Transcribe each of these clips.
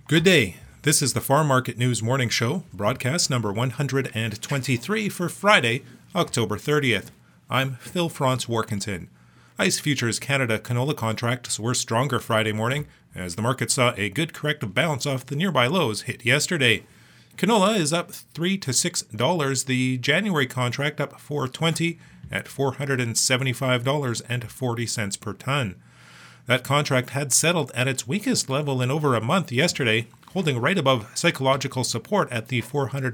Good day. This is the Farm Market News Morning Show, broadcast number 123 for Friday, October 30th. I'm Phil Franz Warkentin. ICE Futures Canada canola contracts were stronger Friday morning as the market saw a good corrective bounce off the nearby lows hit yesterday. Canola is up $3 to $6. The January contract up $4.20 at $475.40 per ton. That contract had settled at its weakest level in over a month yesterday, holding right above psychological support at the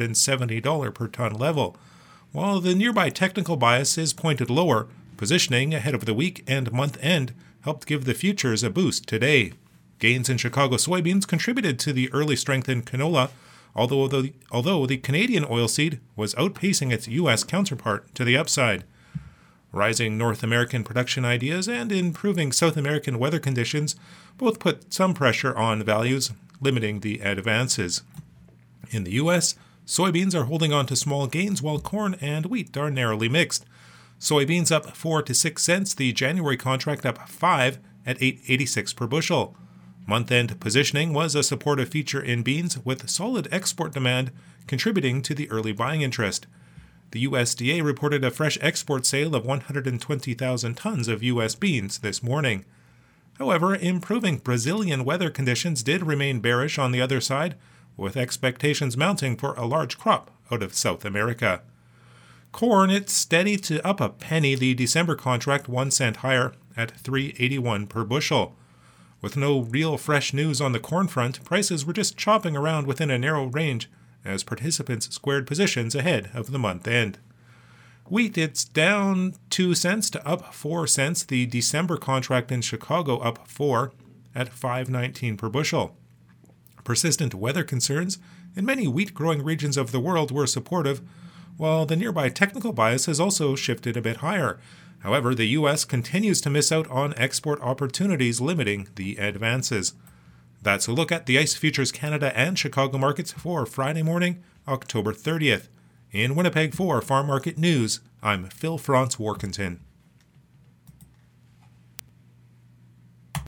$470 per ton level. While the nearby technical bias is pointed lower, positioning ahead of the week and month end helped give the futures a boost today. Gains in Chicago soybeans contributed to the early strength in canola, although the Canadian oilseed was outpacing its U.S. counterpart to the upside. Rising North American production ideas and improving South American weather conditions both put some pressure on values, limiting the advances. In the U.S., soybeans are holding on to small gains while corn and wheat are narrowly mixed. Soybeans up 4 to 6 cents, the January contract up 5 at $8.86 per bushel. Month-end positioning was a supportive feature in beans, with solid export demand contributing to the early buying interest. The USDA reported a fresh export sale of 120,000 tons of U.S. beans this morning. However, improving Brazilian weather conditions did remain bearish on the other side, with expectations mounting for a large crop out of South America. Corn, it's steady to up a penny, the December contract 1 cent higher at $3.81 per bushel. With no real fresh news on the corn front, prices were just chopping around within a narrow range as participants squared positions ahead of the month end. Wheat, it's down 2 cents to up 4 cents. The December contract in Chicago up 4 at $5.19 per bushel. Persistent weather concerns in many wheat-growing regions of the world were supportive, while the nearby technical bias has also shifted a bit higher. However, the U.S. continues to miss out on export opportunities, limiting the advances. That's a look at the ICE Futures Canada and Chicago markets for Friday morning, October 30th. In Winnipeg for Farm Market News, I'm Phil Franz Warkentin.